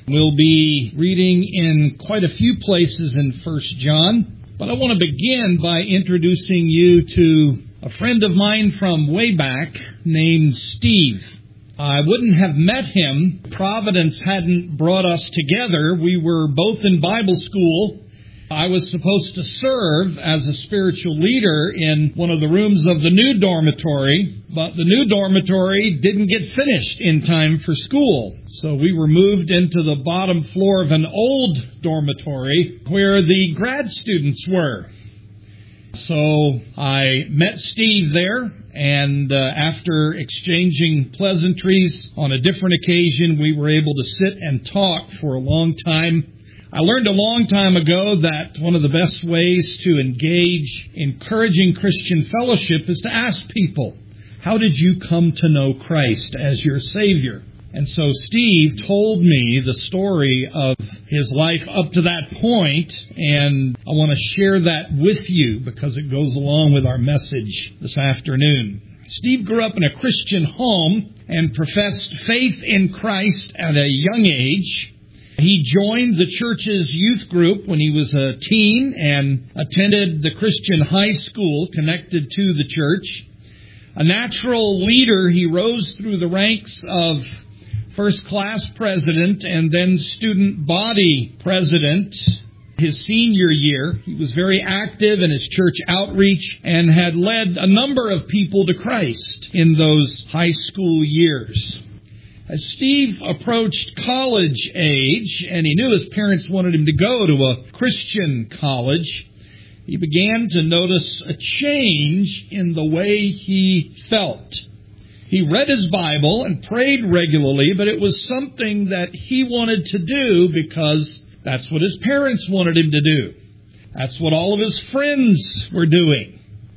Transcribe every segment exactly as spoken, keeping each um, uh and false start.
We'll be reading in quite a few places in First John, but I want to begin by introducing you to a friend of mine from way back named Steve. I wouldn't have met him. Providence hadn't brought us together. We were both in Bible school. I was supposed to serve as a spiritual leader in one of the rooms of the new dormitory, but the new dormitory didn't get finished in time for school. So we were moved into the bottom floor of an old dormitory where the grad students were. So I met Steve there, and uh, after exchanging pleasantries on a different occasion, we were able to sit and talk for a long time. I learned a long time ago that one of the best ways to engage encouraging Christian fellowship is to ask people, how did you come to know Christ as your Savior? And so Steve told me the story of his life up to that point, and I want to share that with you because it goes along with our message this afternoon. Steve grew up in a Christian home and professed faith in Christ at a young age. He joined the church's youth group when he was a teen and attended the Christian high school connected to the church. A natural leader, he rose through the ranks of first class president and then student body president. His senior year, he was very active in his church outreach and had led a number of people to Christ in those high school years. As Steve approached college age, and he knew his parents wanted him to go to a Christian college, he began to notice a change in the way he felt. He read his Bible and prayed regularly, but it was something that he wanted to do because that's what his parents wanted him to do. That's what all of his friends were doing.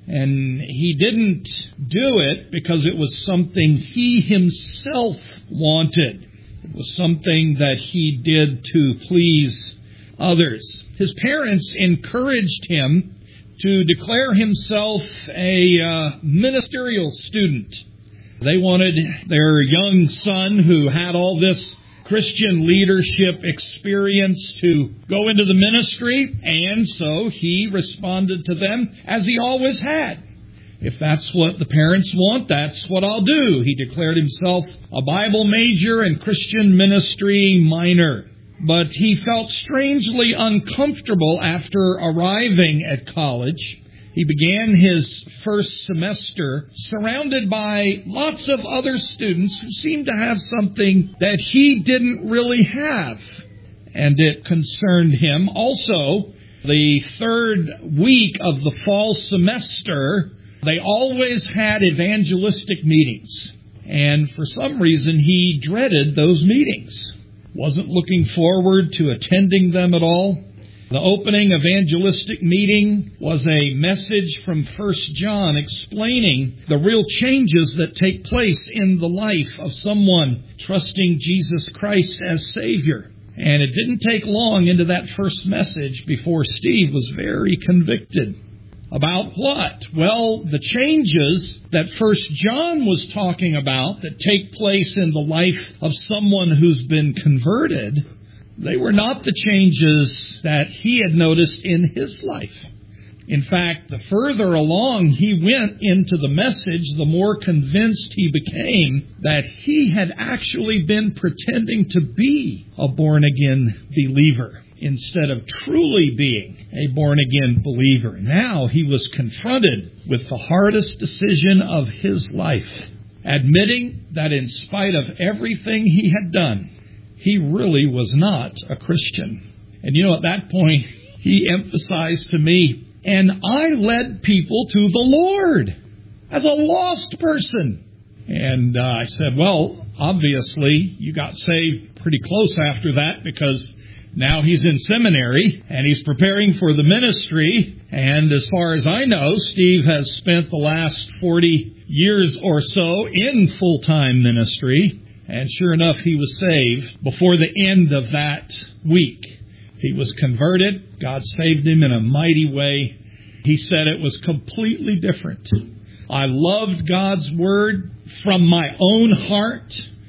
And he didn't do it because it was something he himself wanted. It was something that he did to please others. His parents encouraged him to declare himself a uh, ministerial student. They wanted their young son, who had all this Christian leadership experience, to go into the ministry, and so he responded to them as he always had. If that's what the parents want, that's what I'll do. He declared himself a Bible major and Christian ministry minor. But he felt strangely uncomfortable after arriving at college. He began his first semester surrounded by lots of other students who seemed to have something that he didn't really have. And it concerned him. Also, the third week of the fall semester, they always had evangelistic meetings. And for some reason, he dreaded those meetings. Wasn't looking forward to attending them at all. The opening evangelistic meeting was a message from First John explaining the real changes that take place in the life of someone trusting Jesus Christ as Savior. And it didn't take long into that first message before Steve was very convicted. About what? Well, the changes that First John was talking about that take place in the life of someone who's been converted, they were not the changes that he had noticed in his life. In fact, the further along he went into the message, the more convinced he became that he had actually been pretending to be a born-again believer instead of truly being a born-again believer. Now he was confronted with the hardest decision of his life, admitting that in spite of everything he had done, he really was not a Christian. And you know, at that point, he emphasized to me, and I led people to the Lord as a lost person. And uh, I said, well, obviously, you got saved pretty close after that, because now he's in seminary and he's preparing for the ministry. And as far as I know, Steve has spent the last forty years or so in full-time ministry. And sure enough, he was saved before the end of that week. He was converted. God saved him in a mighty way. He said it was completely different. I loved God's Word from my own heart.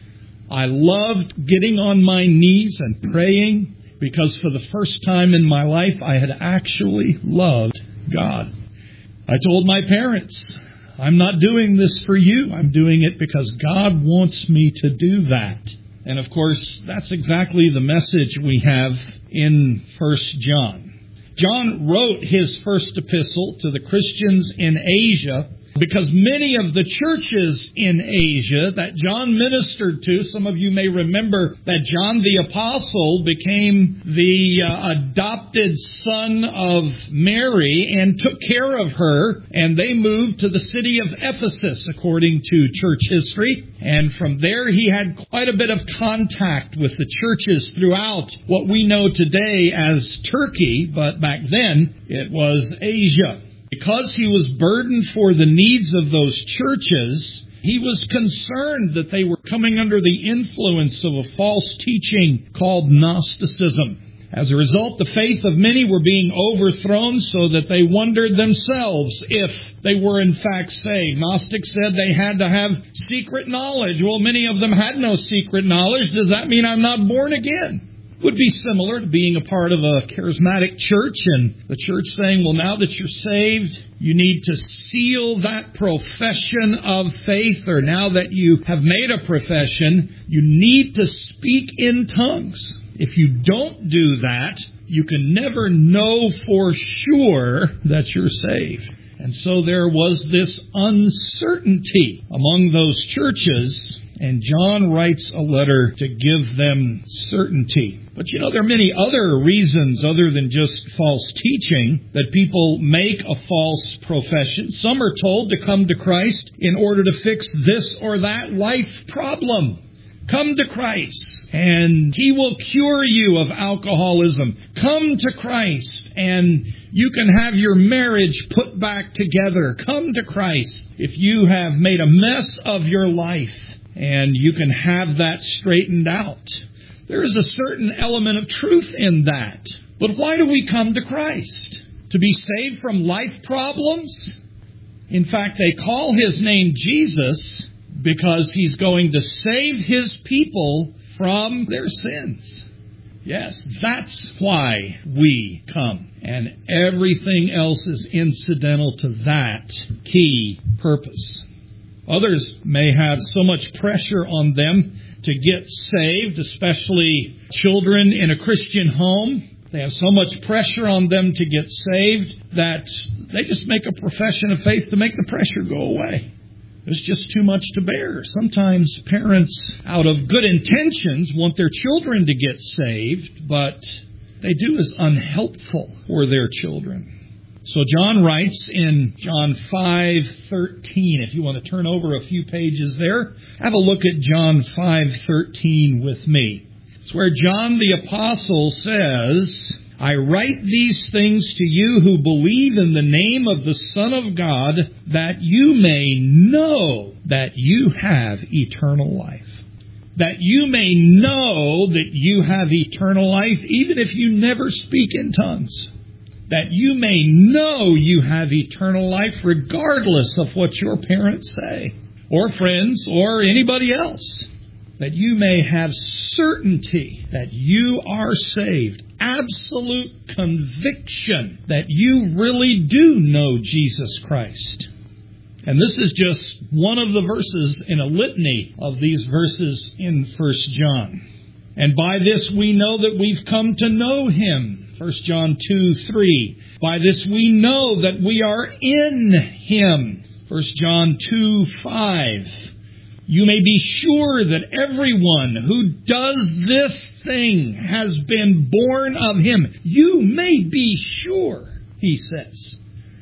I loved getting on my knees and praying because for the first time in my life, I had actually loved God. I told my parents, I'm not doing this for you. I'm doing it because God wants me to do that. And of course, that's exactly the message we have in First John. John wrote his first epistle to the Christians in Asia because many of the churches in Asia that John ministered to, some of you may remember that John the Apostle became the uh, adopted son of Mary and took care of her, and they moved to the city of Ephesus, according to church history. And from there, he had quite a bit of contact with the churches throughout what we know today as Turkey, but back then it was Asia. Because he was burdened for the needs of those churches, he was concerned that they were coming under the influence of a false teaching called Gnosticism. As a result, the faith of many were being overthrown so that they wondered themselves if they were in fact saved. Gnostics said they had to have secret knowledge. Well, many of them had no secret knowledge. Does that mean I'm not born again? Would be similar to being a part of a charismatic church and the church saying, well, now that you're saved, you need to seal that profession of faith, or now that you have made a profession, you need to speak in tongues. If you don't do that, you can never know for sure that you're saved. And so there was this uncertainty among those churches, and John writes a letter to give them certainty. But you know, there are many other reasons other than just false teaching that people make a false profession. Some are told to come to Christ in order to fix this or that life problem. Come to Christ and He will cure you of alcoholism. Come to Christ and you can have your marriage put back together. Come to Christ if you have made a mess of your life, and you can have that straightened out. There is a certain element of truth in that. But why do we come to Christ? To be saved from life problems? In fact, they call His name Jesus because He's going to save His people from their sins. Yes, that's why we come. And everything else is incidental to that key purpose. Others may have so much pressure on them to get saved, especially children in a Christian home. They have so much pressure on them to get saved that they just make a profession of faith to make the pressure go away. There's just too much to bear. Sometimes parents, out of good intentions, want their children to get saved, but they do is unhelpful for their children. So John writes in John five thirteen, if you want to turn over a few pages there, have a look at John five thirteen with me. It's where John the Apostle says, I write these things to you who believe in the name of the Son of God, that you may know that you have eternal life. That you may know that you have eternal life, even if you never speak in tongues. That you may know you have eternal life regardless of what your parents say, or friends, or anybody else. That you may have certainty that you are saved. Absolute conviction that you really do know Jesus Christ. And this is just one of the verses in a litany of these verses in First John. And by this we know that we've come to know Him. First John two three. By this we know that we are in Him. First John two five. You may be sure that everyone who does this thing has been born of Him. You may be sure, he says.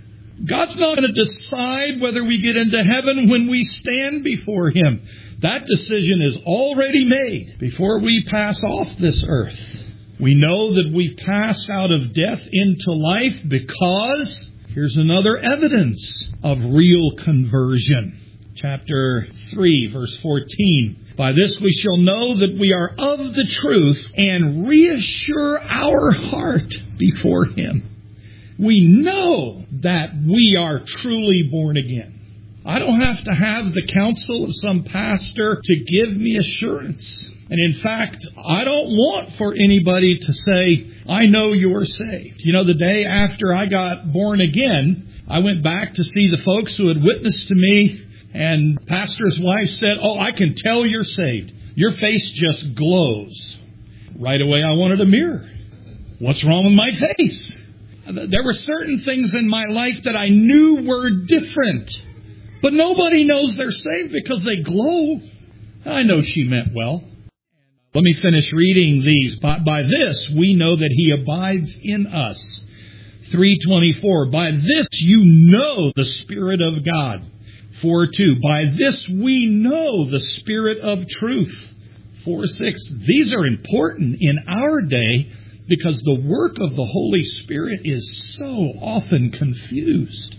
God's not going to decide whether we get into heaven when we stand before Him. That decision is already made before we pass off this earth. We know that we've passed out of death into life because here's another evidence of real conversion. Chapter three, verse fourteen. By this we shall know that we are of the truth and reassure our heart before Him. We know that we are truly born again. I don't have to have the counsel of some pastor to give me assurance. And in fact, I don't want for anybody to say, I know you're saved. You know, the day after I got born again, I went back to see the folks who had witnessed to me, and pastor's wife said, oh, I can tell you're saved. Your face just glows. Right away, I wanted a mirror. What's wrong with my face? There were certain things in my life that I knew were different. But nobody knows they're saved because they glow. I know she meant well. Let me finish reading these. By, by this, we know that He abides in us. three twenty-four, by this you know the Spirit of God. four two, by this we know the Spirit of truth. four six, these are important in our day because the work of the Holy Spirit is so often confused.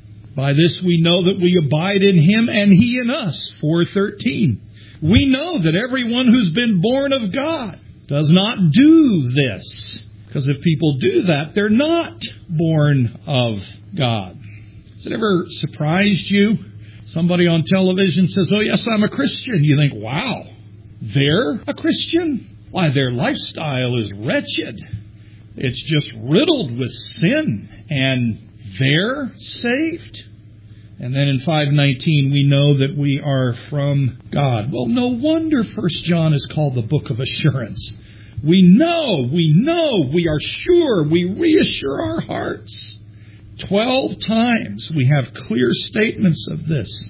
By this we know that we abide in Him and He in us. four thirteen. We know that everyone who's been born of God does not do this. Because if people do that, they're not born of God. Has it ever surprised you? Somebody on television says, oh yes, I'm a Christian. You think, wow, they're a Christian? Why, their lifestyle is wretched. It's just riddled with sin. And they're saved. And then in five nineteen, we know that we are from God. Well, no wonder First John is called the book of assurance. We know, we know, we are sure, we reassure our hearts. Twelve times we have clear statements of this.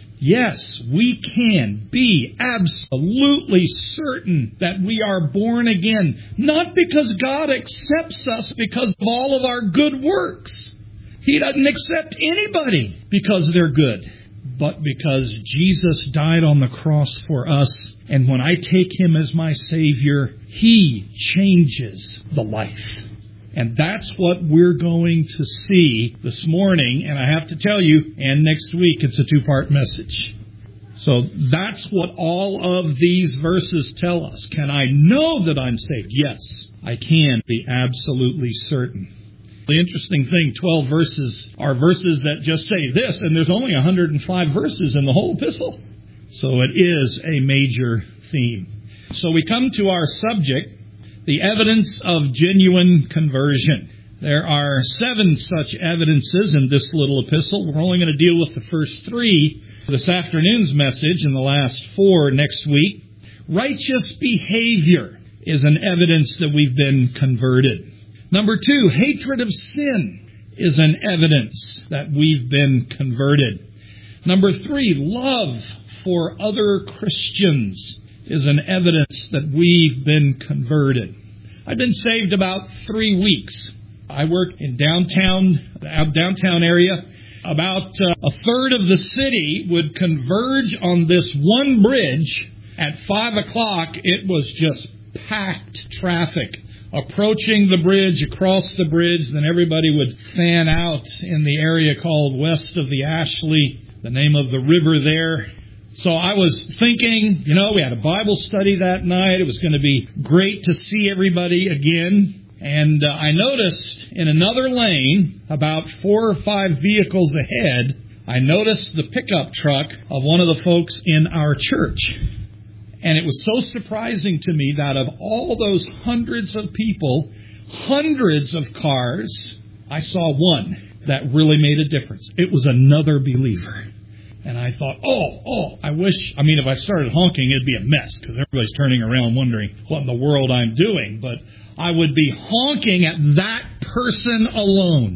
Yes, we can be absolutely certain that we are born again. Not because God accepts us because of all of our good works. He doesn't accept anybody because they're good, but because Jesus died on the cross for us. And when I take Him as my Savior, He changes the life. And that's what we're going to see this morning. And I have to tell you, and next week, it's a two-part message. So that's what all of these verses tell us. Can I know that I'm saved? Yes, I can be absolutely certain. The interesting thing, twelve verses are verses that just say this, and there's only one hundred five verses in the whole epistle. So it is a major theme. So we come to our subject, the evidence of genuine conversion. There are seven such evidences in this little epistle. We're only going to deal with the first three this afternoon's message and the last four next week. Righteous behavior is an evidence that we've been converted. Number two, hatred of sin is an evidence that we've been converted. Number three, love for other Christians is an evidence that we've been converted. I've been saved about three weeks. I work in downtown, the downtown area. About uh, a third of the city would converge on this one bridge. At five o'clock, it was just packed traffic. Approaching the bridge, across the bridge, then everybody would fan out in the area called west of the Ashley, the name of the river there. So I was thinking, you know, we had a Bible study that night. It was going to be great to see everybody again. And uh, I noticed in another lane, about four or five vehicles ahead, I noticed the pickup truck of one of the folks in our church. And it was so surprising to me that of all those hundreds of people, hundreds of cars, I saw one that really made a difference. It was another believer. And I thought, oh, oh, I wish, I mean, if I started honking, it'd be a mess because everybody's turning around wondering what in the world I'm doing. But I would be honking at that person alone.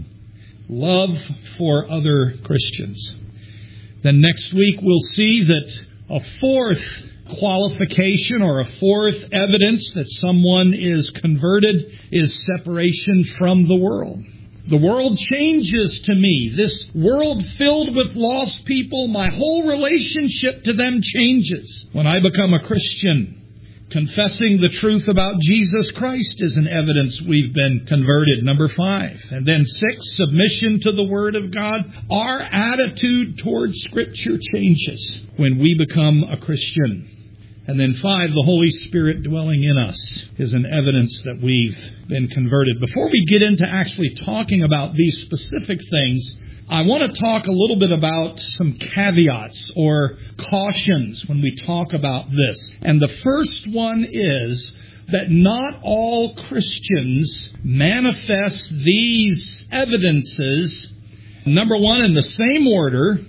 Love for other Christians. Then next week we'll see that a fourth qualification or a fourth evidence that someone is converted is separation from the world. The world changes to me. This world filled with lost people, my whole relationship to them changes when I become a Christian. Confessing the truth about Jesus Christ is an evidence we've been converted. Number five. And then six, submission to the Word of God. Our attitude towards Scripture changes when we become a Christian. And then five, the Holy Spirit dwelling in us is an evidence that we've been converted. Before we get into actually talking about these specific things, I want to talk a little bit about some caveats or cautions when we talk about this. And the first one is that not all Christians manifest these evidences, number one, in the same order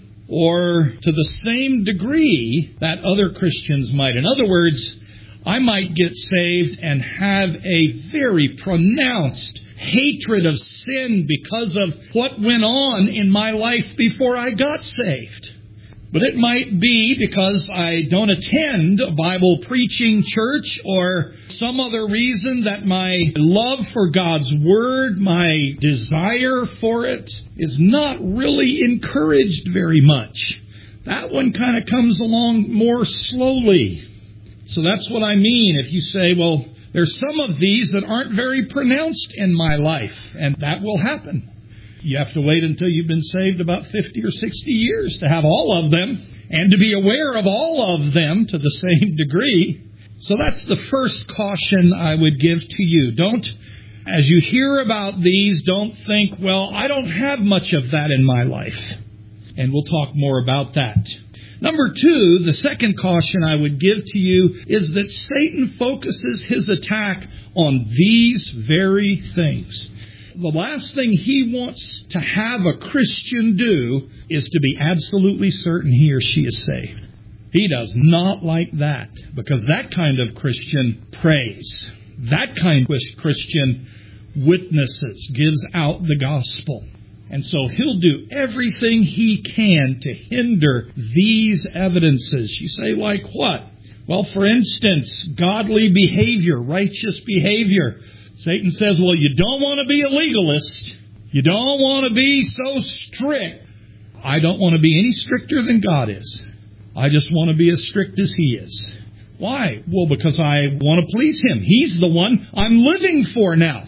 or to the same degree that other Christians might. In other words, I might get saved and have a very pronounced hatred of sin because of what went on in my life before I got saved. But it might be because I don't attend a Bible preaching church or some other reason that my love for God's Word, my desire for it, is not really encouraged very much. That one kind of comes along more slowly. So that's what I mean if you say, well, there's some of these that aren't very pronounced in my life, and that will happen. You have to wait until you've been saved about fifty or sixty years to have all of them and to be aware of all of them to the same degree. So that's the first caution I would give to you. Don't, as you hear about these, don't think, well, I don't have much of that in my life. And we'll talk more about that. Number two, the second caution I would give to you is that Satan focuses his attack on these very things. The last thing he wants to have a Christian do is to be absolutely certain he or she is saved. He does not like that, because that kind of Christian prays. That kind of Christian witnesses, gives out the gospel. And so he'll do everything he can to hinder these evidences. You say, like what? Well, for instance, godly behavior, righteous behavior. Satan says, well, you don't want to be a legalist. You don't want to be so strict. I don't want to be any stricter than God is. I just want to be as strict as He is. Why? Well, because I want to please Him. He's the one I'm living for now.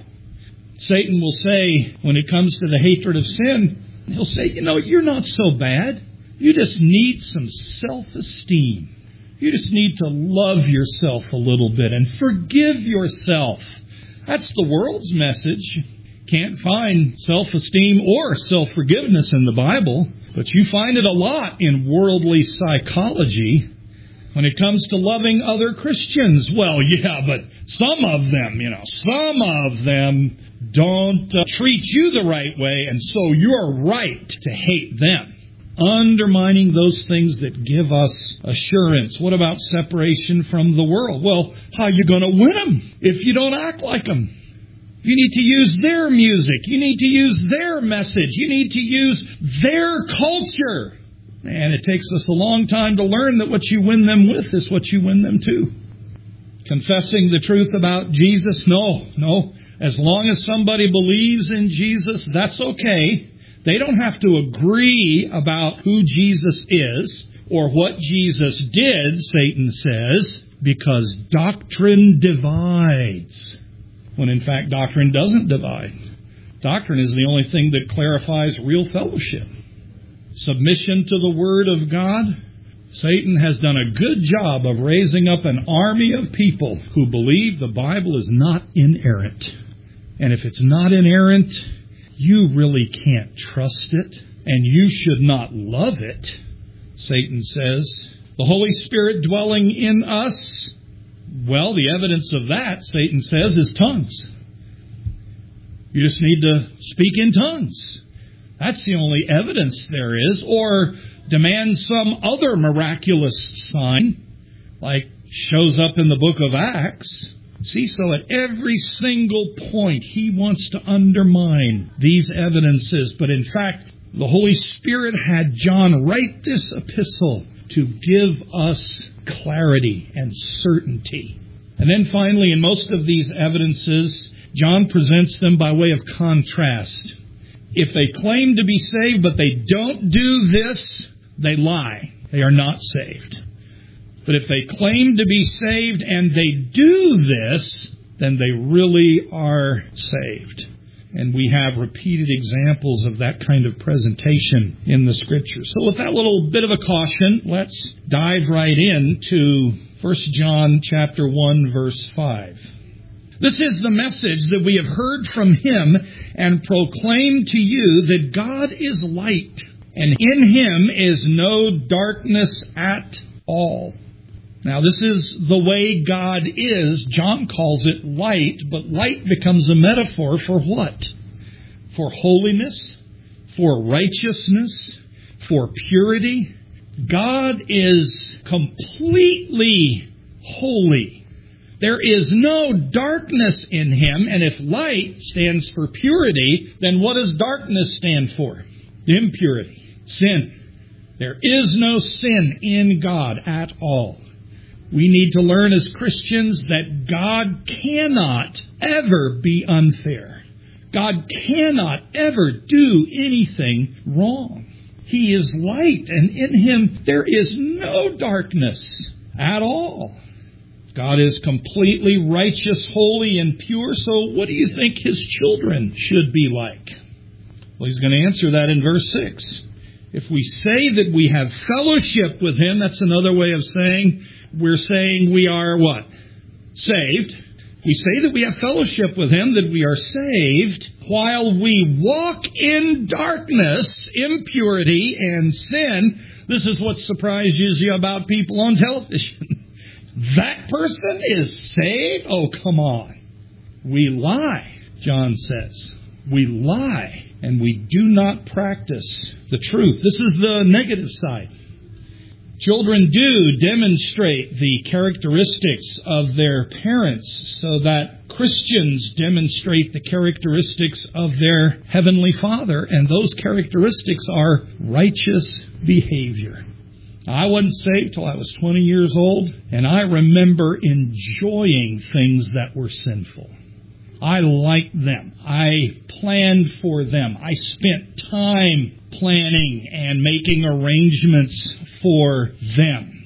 Satan will say, when it comes to the hatred of sin, he'll say, you know, you're not so bad. You just need some self-esteem. You just need to love yourself a little bit and forgive yourself. That's the world's message. Can't find self-esteem or self-forgiveness in the Bible, but you find it a lot in worldly psychology. When it comes to loving other Christians, well, yeah, but some of them, you know, some of them don't uh, treat you the right way, and so you're right to hate them. Undermining those things that give us assurance. What about separation from the world? Well, how are you going to win them if you don't act like them? You need to use their music. You need to use their message. You need to use their culture. And it takes us a long time to learn that what you win them with is what you win them to. Confessing the truth about Jesus? No, no. As long as somebody believes in Jesus, that's okay. They don't have to agree about who Jesus is or what Jesus did, Satan says, because doctrine divides. When in fact, doctrine doesn't divide. Doctrine is the only thing that clarifies real fellowship. Submission to the Word of God. Satan has done a good job of raising up an army of people who believe the Bible is not inerrant. And if it's not inerrant, you really can't trust it, and you should not love it, Satan says. The Holy Spirit dwelling in us, well, the evidence of that, Satan says, is tongues. You just need to speak in tongues. That's the only evidence there is. Or demand some other miraculous sign, like shows up in the book of Acts. See, so at every single point, he wants to undermine these evidences. But in fact, the Holy Spirit had John write this epistle to give us clarity and certainty. And then finally, in most of these evidences, John presents them by way of contrast. If they claim to be saved, but they don't do this, they lie. They are not saved. But if they claim to be saved and they do this, then they really are saved. And we have repeated examples of that kind of presentation in the Scriptures. So with that little bit of a caution, let's dive right in to First John chapter one, verse five. This is the message that we have heard from him and proclaim to you, that God is light, and in him is no darkness at all. Now, this is the way God is. John calls it light, but light becomes a metaphor for what? For holiness, for righteousness, for purity. God is completely holy. There is no darkness in him, and if light stands for purity, then what does darkness stand for? Impurity, sin. There is no sin in God at all. We need to learn as Christians that God cannot ever be unfair. God cannot ever do anything wrong. He is light, and in him there is no darkness at all. God is completely righteous, holy, and pure, so what do you think his children should be like? Well, he's going to answer that in verse six. If we say that we have fellowship with him, that's another way of saying we're saying we are what? Saved. We say that we have fellowship with him, that we are saved, while we walk in darkness, impurity, and sin. This is what surprises you about people on television. That person is saved? Oh, come on. We lie, John says. We lie, and we do not practice the truth. This is the negative side. Children do demonstrate the characteristics of their parents, so that Christians demonstrate the characteristics of their Heavenly Father, and those characteristics are righteous behavior. I wasn't saved till I was twenty years old, and I remember enjoying things that were sinful. I liked them. I planned for them. I spent time planning and making arrangements for them.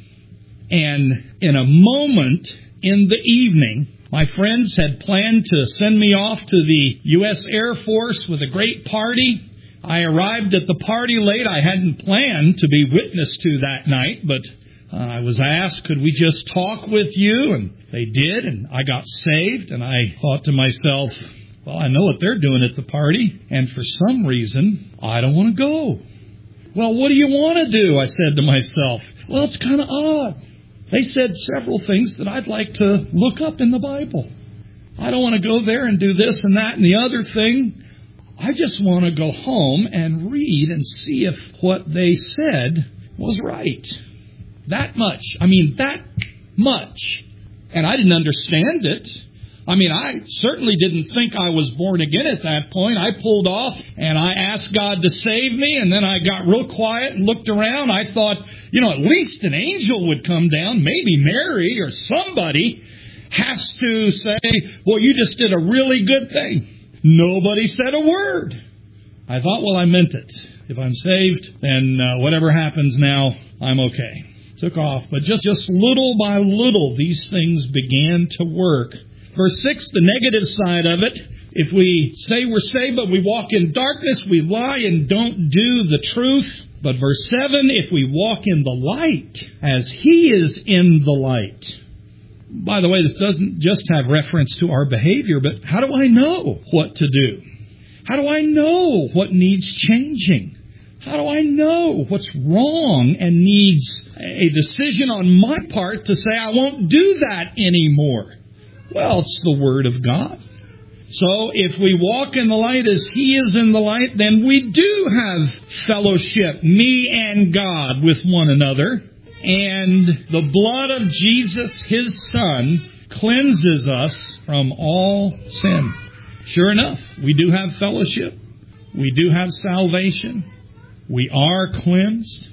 And in a moment in the evening, my friends had planned to send me off to the U S Air Force with a great party. I arrived at the party late. I hadn't planned to be witness to that night, but uh, I was asked, could we just talk with you? And they did, and I got saved, and I thought to myself, well, I know what they're doing at the party, and for some reason, I don't want to go. Well, what do you want to do? I said to myself. Well, it's kind of odd. They said several things that I'd like to look up in the Bible. I don't want to go there and do this and that and the other thing. I just want to go home and read and see if what they said was right. That much. I mean, that much. And I didn't understand it. I mean, I certainly didn't think I was born again at that point. I pulled off and I asked God to save me, and then I got real quiet and looked around. I thought, you know, at least an angel would come down, maybe Mary or somebody has to say, well, you just did a really good thing. Nobody said a word. I thought, well, I meant it. If I'm saved, then uh, whatever happens now, I'm okay. Took off. But just, just little by little, these things began to work. Verse six, the negative side of it. If we say we're saved, but we walk in darkness, we lie and don't do the truth. But verse seven, if we walk in the light, as He is in the light. By the way, this doesn't just have reference to our behavior, but how do I know what to do? How do I know what needs changing? How do I know what's wrong and needs a decision on my part to say I won't do that anymore? Well, it's the Word of God. So if we walk in the light as He is in the light, then we do have fellowship, me and God, with one another. And the blood of Jesus, His Son, cleanses us from all sin. Sure enough, we do have fellowship. We do have salvation. We are cleansed.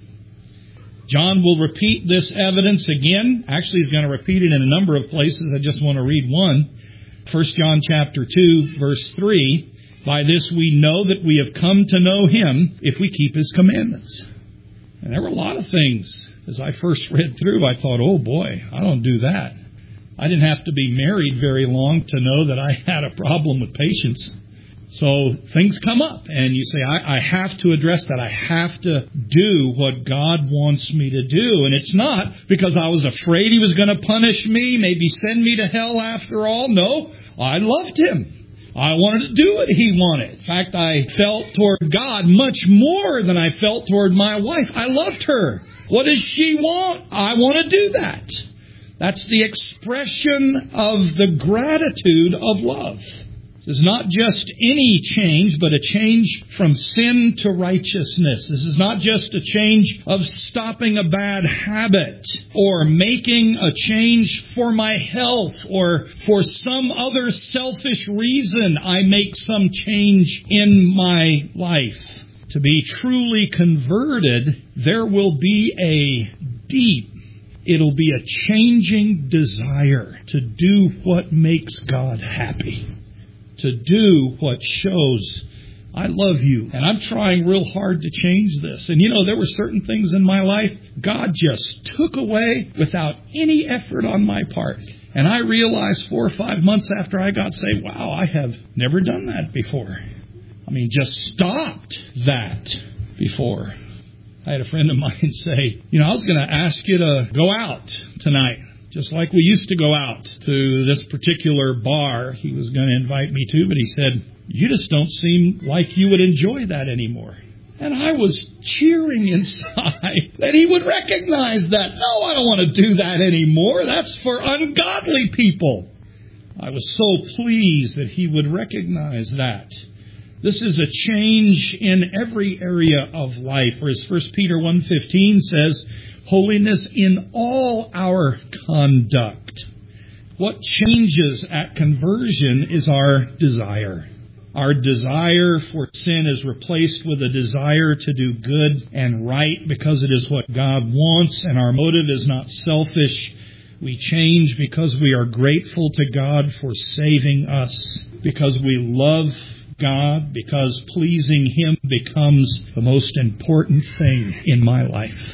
John will repeat this evidence again. Actually, he's going to repeat it in a number of places. I just want to read one. First John chapter two, verse three. By this we know that we have come to know Him if we keep His commandments. And there were a lot of things. As I first read through, I thought, oh boy, I don't do that. I didn't have to be married very long to know that I had a problem with patience. So things come up, and you say, I, I have to address that. I have to do what God wants me to do. And it's not because I was afraid He was going to punish me, maybe send me to hell after all. No, I loved Him. I wanted to do what He wanted. In fact, I felt toward God much more than I felt toward my wife. I loved her. What does she want? I want to do that. That's the expression of the gratitude of love. This is not just any change, but a change from sin to righteousness. This is not just a change of stopping a bad habit or making a change for my health or for some other selfish reason I make some change in my life. To be truly converted, there will be a deep, it'll be a changing desire to do what makes God happy. To do what shows, I love you. And I'm trying real hard to change this. And you know, there were certain things in my life God just took away without any effort on my part. And I realized four or five months after I got saved, wow, I have never done that before. I mean, just stopped that before. I had a friend of mine say, you know, I was going to ask you to go out tonight. Just like we used to go out to this particular bar he was going to invite me to, but he said, you just don't seem like you would enjoy that anymore. And I was cheering inside that he would recognize that. No, I don't want to do that anymore. That's for ungodly people. I was so pleased that he would recognize that. This is a change in every area of life. Or as First Peter one fifteen says, holiness in all our conduct. What changes at conversion is our desire. Our desire for sin is replaced with a desire to do good and right because it is what God wants, and our motive is not selfish. We change because we are grateful to God for saving us, because we love God, because pleasing Him becomes the most important thing in my life.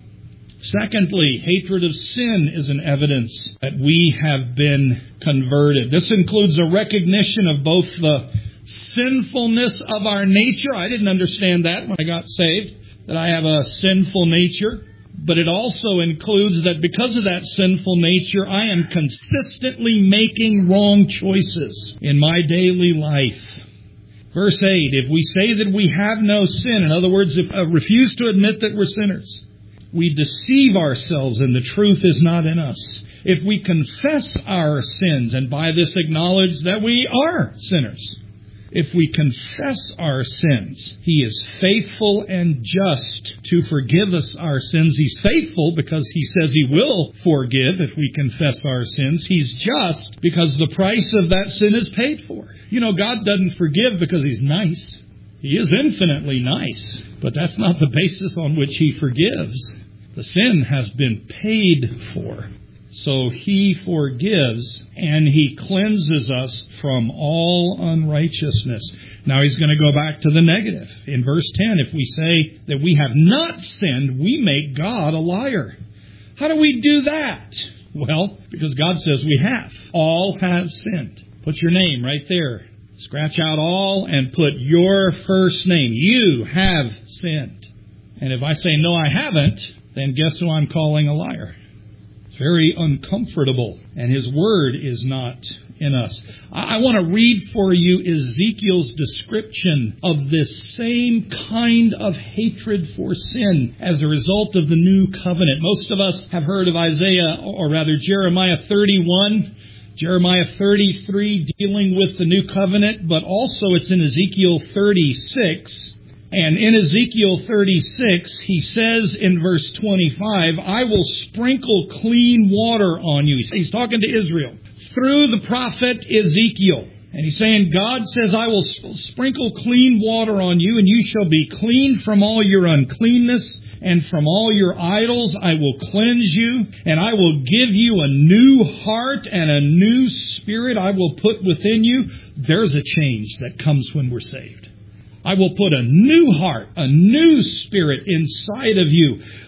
Secondly, hatred of sin is an evidence that we have been converted. This includes a recognition of both the sinfulness of our nature. I didn't understand that when I got saved, that I have a sinful nature. But it also includes that because of that sinful nature, I am consistently making wrong choices in my daily life. Verse eight, if we say that we have no sin, in other words, if I refuse to admit that we're sinners, we deceive ourselves and the truth is not in us. If we confess our sins and by this acknowledge that we are sinners, if we confess our sins, He is faithful and just to forgive us our sins. He's faithful because He says He will forgive if we confess our sins. He's just because the price of that sin is paid for. You know, God doesn't forgive because He's nice. He is infinitely nice, but that's not the basis on which He forgives. The sin has been paid for. So He forgives and He cleanses us from all unrighteousness. Now He's going to go back to the negative. In verse ten, if we say that we have not sinned, we make God a liar. How do we do that? Well, because God says we have. All have sinned. Put your name right there. Scratch out all and put your first name. You have sinned. And if I say, no, I haven't, then guess who I'm calling a liar? It's very uncomfortable. And His Word is not in us. I, I want to read for you Ezekiel's description of this same kind of hatred for sin as a result of the new covenant. Most of us have heard of Isaiah, or rather Jeremiah thirty-one. Jeremiah thirty-three dealing with the new covenant, but also it's in Ezekiel thirty-six. And in Ezekiel thirty-six, he says in verse twenty-five, I will sprinkle clean water on you. He's talking to Israel through the prophet Ezekiel. And he's saying, God says, I will sprinkle clean water on you, and you shall be clean from all your uncleanness, and from all your idols I will cleanse you, and I will give you a new heart and a new spirit I will put within you. There's a change that comes when we're saved. I will put a new heart, a new spirit inside of you.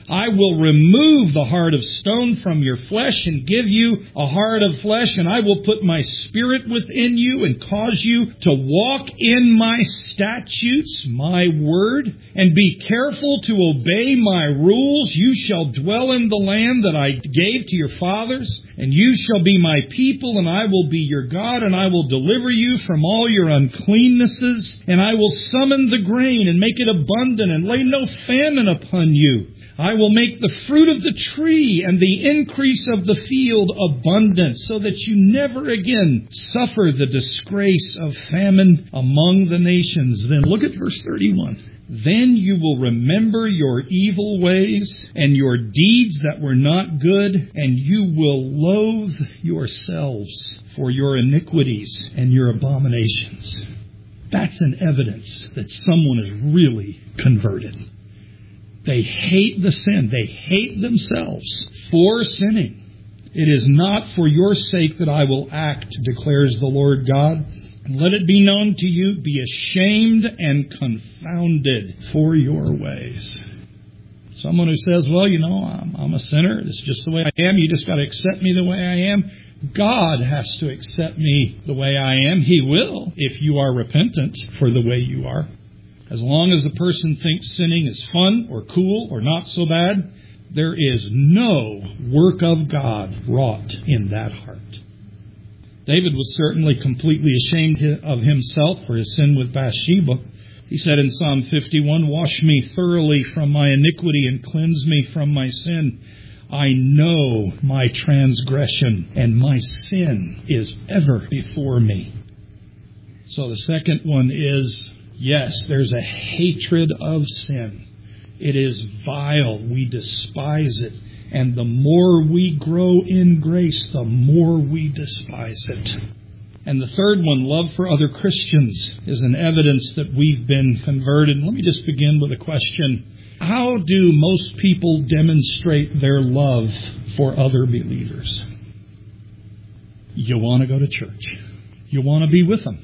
I will remove the heart of stone from your flesh and give you a heart of flesh, and I will put my spirit within you and cause you to walk in my statutes, my word, and be careful to obey my rules. You shall dwell in the land that I gave to your fathers, and you shall be my people, and I will be your God, and I will deliver you from all your uncleannesses, and I will summon the grain and make it abundant and lay no famine upon you. I will make the fruit of the tree and the increase of the field abundant, so that you never again suffer the disgrace of famine among the nations. Then look at verse thirty-one. Then you will remember your evil ways and your deeds that were not good, and you will loathe yourselves for your iniquities and your abominations. That's an evidence that someone is really converted. They hate the sin. They hate themselves for sinning. It is not for your sake that I will act, declares the Lord God. And let it be known to you, be ashamed and confounded for your ways. Someone who says, well, you know, I'm, I'm a sinner. It's just the way I am. You just got to accept me the way I am. God has to accept me the way I am. He will, if you are repentant for the way you are. As long as the person thinks sinning is fun or cool or not so bad, there is no work of God wrought in that heart. David was certainly completely ashamed of himself for his sin with Bathsheba. He said in Psalm fifty-one, wash me thoroughly from my iniquity and cleanse me from my sin. I know my transgression, and my sin is ever before me. So the second one is, yes, there's a hatred of sin. It is vile. We despise it. And the more we grow in grace, the more we despise it. And the third one, love for other Christians, is an evidence that we've been converted. Let me just begin with a question. How do most people demonstrate their love for other believers? You want to go to church. You want to be with them.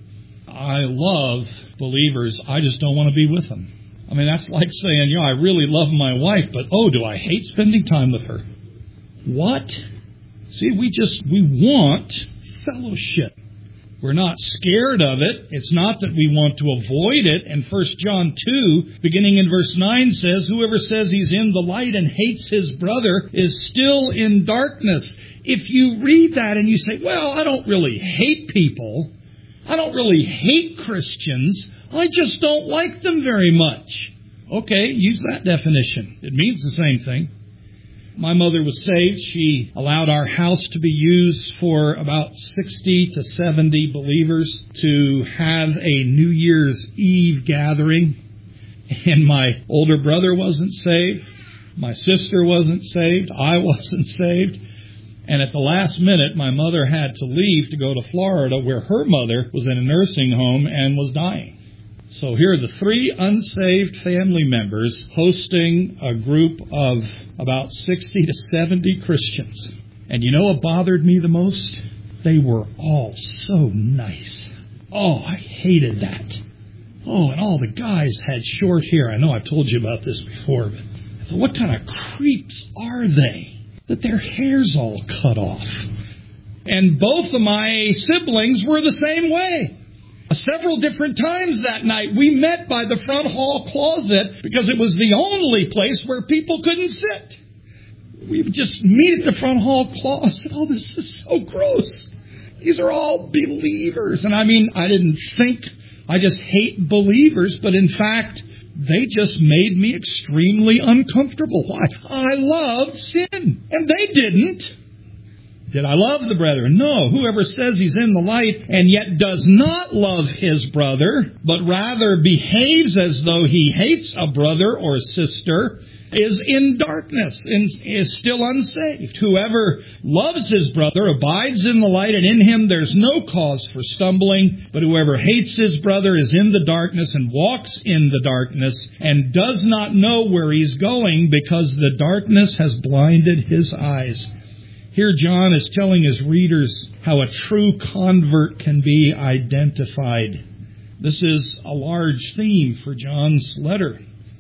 I love believers. I just don't want to be with them. I mean, that's like saying, you know, I really love my wife, but oh, do I hate spending time with her. What? See, we just, we want fellowship. We're not scared of it. It's not that we want to avoid it. And First John two, beginning in verse nine, says, whoever says he's in the light and hates his brother is still in darkness. If you read that and you say, well, I don't really hate people. I don't really hate Christians. I just don't like them very much. Okay, use that definition. It means the same thing. My mother was saved. She allowed our house to be used for about sixty to seventy believers to have a New Year's Eve gathering. And my older brother wasn't saved. My sister wasn't saved. I wasn't saved. And at the last minute, my mother had to leave to go to Florida, where her mother was in a nursing home and was dying. So here are the three unsaved family members hosting a group of about sixty to seventy Christians. And you know what bothered me the most? They were all so nice. Oh, I hated that. Oh, and all the guys had short hair. I know I've told you about this before, but I thought, what kind of creeps are they that their hair's all cut off? And both of my siblings were the same way. Several different times that night, we met by the front hall closet because it was the only place where people couldn't sit. We would just meet at the front hall closet. Oh, this is so gross. These are all believers. And I mean, I didn't think, I just hate believers, but in fact, they just made me extremely uncomfortable. Why? I loved sin, and they didn't. Did I love the brethren? No. Whoever says he's in the light and yet does not love his brother, but rather behaves as though he hates a brother or sister, is in darkness and is still unsaved. Whoever loves his brother abides in the light, and in him there's no cause for stumbling. But whoever hates his brother is in the darkness and walks in the darkness and does not know where he's going, because the darkness has blinded his eyes. Here John is telling his readers how a true convert can be identified. This is a large theme for John's letter.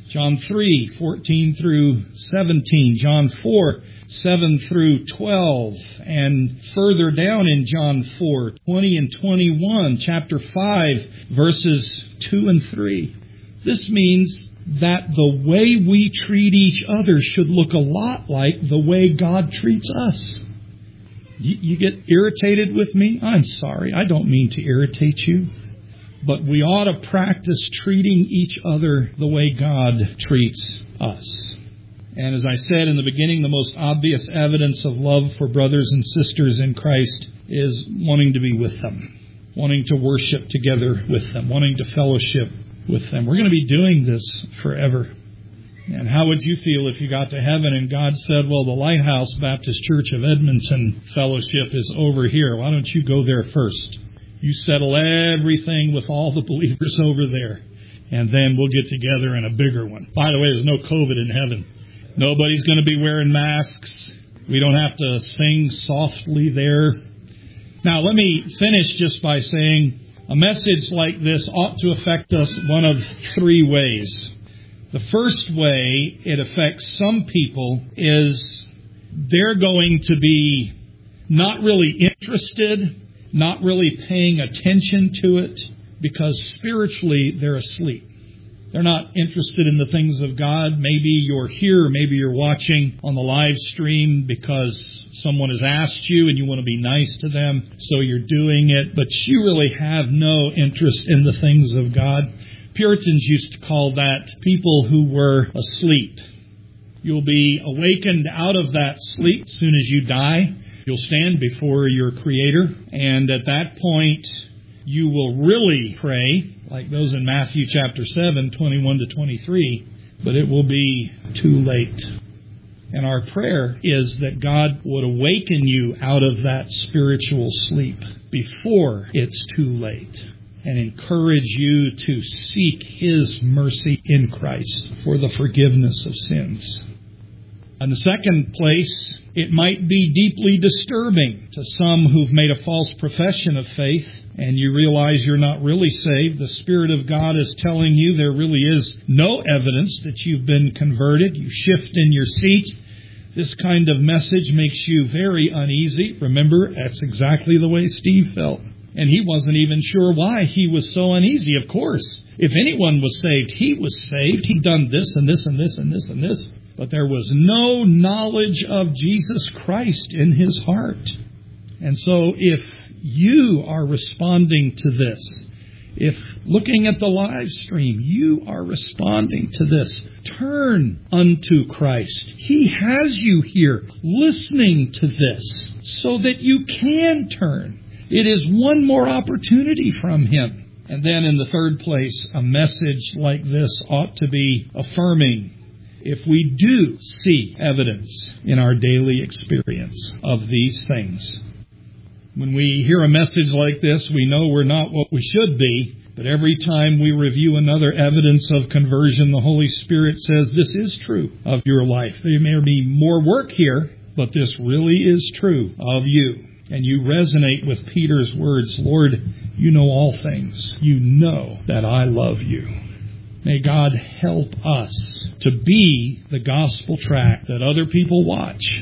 John three, fourteen through seventeen. John four, seven through twelve. And further down in John four, twenty and twenty-one. Chapter five, verses two and three. This means that the way we treat each other should look a lot like the way God treats us. You, you get irritated with me? I'm sorry. I don't mean to irritate you. But we ought to practice treating each other the way God treats us. And as I said in the beginning, the most obvious evidence of love for brothers and sisters in Christ is wanting to be with them, wanting to worship together with them, wanting to fellowship with them. We're going to be doing this forever. And how would you feel if you got to heaven and God said, well, the Lighthouse Baptist Church of Edmonton fellowship is over here. Why don't you go there first? You settle everything with all the believers over there, and then we'll get together in a bigger one. By the way, there's no COVID in heaven. Nobody's going to be wearing masks. We don't have to sing softly there. Now, let me finish just by saying a message like this ought to affect us one of three ways. The first way it affects some people is they're going to be not really interested, not really paying attention to it, because spiritually they're asleep. They're not interested in the things of God. Maybe you're here, maybe you're watching on the live stream because someone has asked you and you want to be nice to them, so you're doing it, but you really have no interest in the things of God. Puritans used to call that people who were asleep. You'll be awakened out of that sleep as soon as you die. You'll stand before your Creator, and at that point, you will really pray, like those in Matthew chapter seven, twenty-one to twenty-three, but it will be too late. And our prayer is that God would awaken you out of that spiritual sleep before it's too late, and encourage you to seek His mercy in Christ for the forgiveness of sins. In the second place, it might be deeply disturbing to some who've made a false profession of faith, and you realize you're not really saved. The Spirit of God is telling you there really is no evidence that you've been converted. You shift in your seat. This kind of message makes you very uneasy. Remember, that's exactly the way Steve felt. And he wasn't even sure why he was so uneasy. Of course, if anyone was saved, he was saved. He'd done this and this and this and this and this. But there was no knowledge of Jesus Christ in his heart. And so if you are responding to this, if looking at the live stream, you are responding to this, turn unto Christ. He has you here listening to this so that you can turn. It is one more opportunity from Him. And then in the third place, a message like this ought to be affirming. If we do see evidence in our daily experience of these things. When we hear a message like this, we know we're not what we should be. But every time we review another evidence of conversion, the Holy Spirit says this is true of your life. There may be more work here, but this really is true of you. And you resonate with Peter's words, Lord, you know all things. You know that I love you. May God help us to be the gospel tract that other people watch.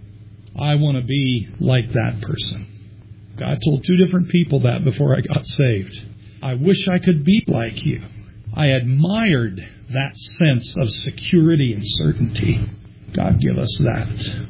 I want to be like that person. God told two different people that before I got saved. I wish I could be like you. I admired that sense of security and certainty. God give us that.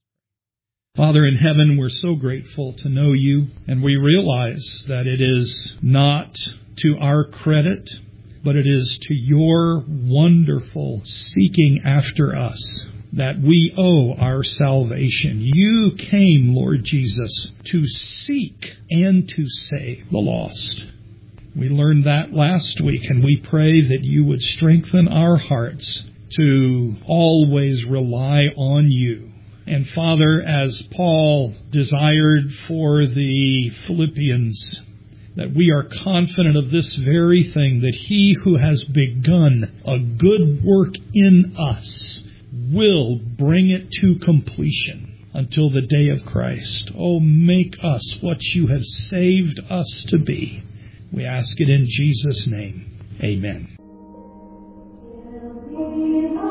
Father in heaven, we're so grateful to know you, and we realize that it is not to our credit, but it is to your wonderful seeking after us that we owe our salvation. You came, Lord Jesus, to seek and to save the lost. We learned that last week, and we pray that you would strengthen our hearts to always rely on you. And Father, as Paul desired for the Philippians, that we are confident of this very thing, that he who has begun a good work in us will bring it to completion until the day of Christ. Oh, make us what you have saved us to be. We ask it in Jesus' name. Amen. Amen.